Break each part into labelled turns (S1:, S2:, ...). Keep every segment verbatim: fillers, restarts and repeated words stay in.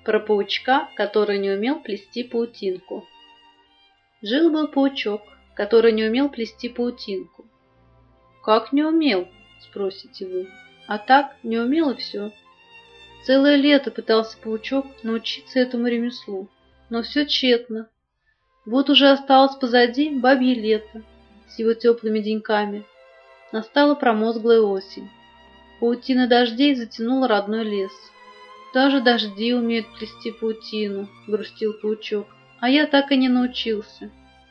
S1: Про паучка, который не умел плести паутинку. Жил-был паучок, который не умел плести паутинку. «Как не умел?» – спросите вы. А так, не умел и все. Целое лето пытался паучок научиться этому ремеслу, но все тщетно. Вот уже осталось позади бабье лето с его теплыми деньками. Настала промозглая осень. Паутина дождей затянула родной лес. «Даже дожди умеют плести паутину», — грустил паучок, «а я так и не научился».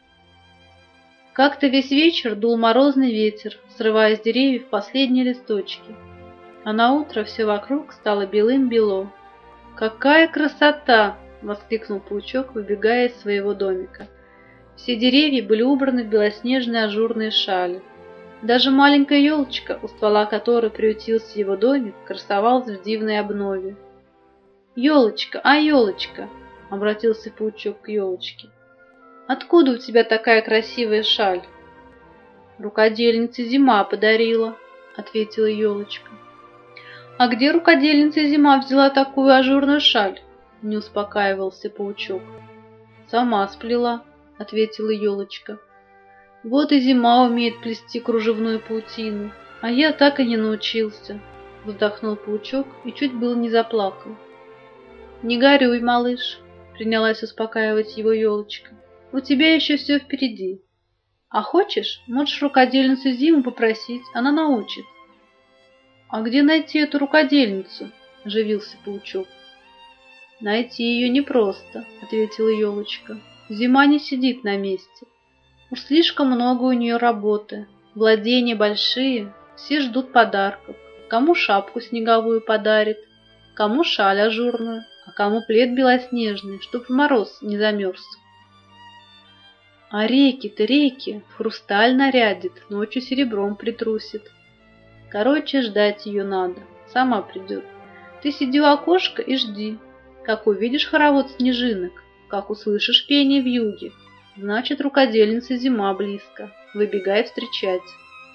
S1: Как-то весь вечер дул морозный ветер, срывая с деревьев последние листочки, а наутро все вокруг стало белым-бело. «Какая красота!» — воскликнул паучок, выбегая из своего домика. Все деревья были убраны в белоснежные ажурные шали. Даже маленькая елочка, у ствола которой приютился его домик, красовалась в дивной обнове. «Елочка, а елочка!» — обратился паучок к елочке. «Откуда у тебя такая красивая шаль?» «Рукодельница Зима подарила», — ответила елочка. «А где рукодельница Зима взяла такую ажурную шаль?» — не успокаивался паучок. «Сама сплела», — ответила елочка. «Вот и Зима умеет плести кружевную паутину, а я так и не научился», — вздохнул паучок и чуть было не заплакал. «Не горюй, малыш», — принялась успокаивать его елочка. «У тебя еще все впереди. А хочешь, можешь рукодельницу Зиму попросить, она научит». «А где найти эту рукодельницу?» — оживился паучок. «Найти ее непросто», — ответила елочка. «Зима не сидит на месте. Уж слишком много у нее работы. Владения большие, все ждут подарков. Кому шапку снеговую подарит, кому шаль ажурную, а кому плед белоснежный, чтоб в мороз не замерз. А реки-то реки, в хрусталь нарядит, ночью серебром притрусит. Короче, ждать ее надо, сама придет. Ты сиди у окошка и жди. Как увидишь хоровод снежинок, как услышишь пение вьюги, значит, рукодельница Зима близко, выбегай встречать».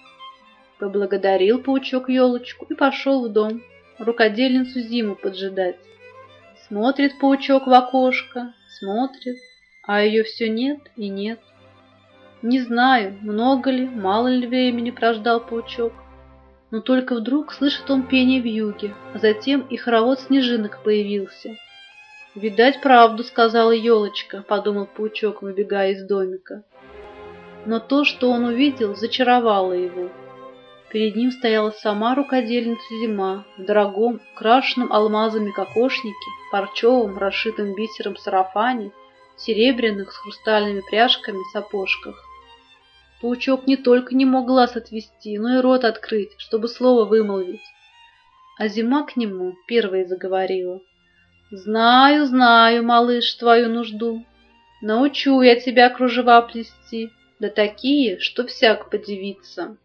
S1: Поблагодарил паучок елочку и пошел в дом рукодельницу Зиму поджидать. Смотрит паучок в окошко, смотрит, а ее все нет и нет. Не знаю, много ли, мало ли времени прождал паучок, но только вдруг слышит он пение вьюги, а затем и хоровод снежинок появился. «Видать, правду сказала елочка», — подумал паучок, выбегая из домика. Но то, что он увидел, зачаровало его. Перед ним стояла сама рукодельница Зима в дорогом, украшенном алмазами кокошнике, парчевом, расшитом бисером сарафане, серебряных с хрустальными пряжками сапожках. Паучок не только не мог глаз отвести, но и рот открыть, чтобы слово вымолвить. А Зима к нему первой заговорила. «Знаю, знаю, малыш, твою нужду. Научу я тебя кружева плести, да такие, что всяк подивится.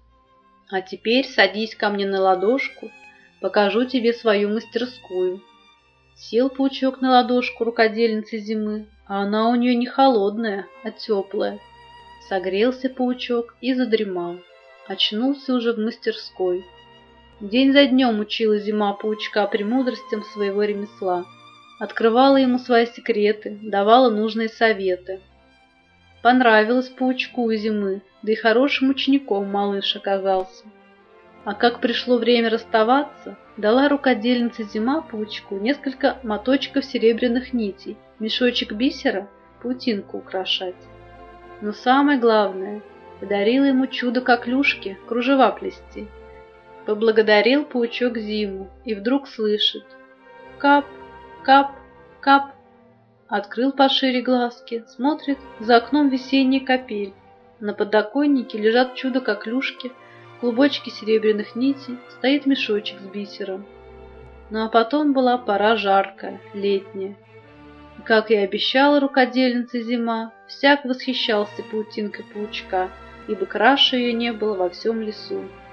S1: А теперь садись ко мне на ладошку, покажу тебе свою мастерскую». Сел паучок на ладошку рукодельницы Зимы, а она у нее не холодная, а теплая. Согрелся паучок и задремал. Очнулся уже в мастерской. День за днем учила Зима паучка премудростям своего ремесла, открывала ему свои секреты, давала нужные советы. Понравилось паучку у Зимы, да и хорошим учеником малыш оказался. А как пришло время расставаться, дала рукодельница Зима паучку несколько моточков серебряных нитей, мешочек бисера, паутинку украшать. Но самое главное, подарила ему чудо-коклюшки, кружева плести. Поблагодарил паучок Зиму и вдруг слышит: кап, кап, кап. Открыл пошире глазки, смотрит, за окном весенняя капель. На подоконнике лежат чудо-коклюшки, клубочки серебряных нитей, стоит мешочек с бисером. Ну а потом была пора жаркая, летняя. И, как и обещала рукодельница Зима, всяк восхищался паутинкой паучка, ибо краше ее не было во всем лесу.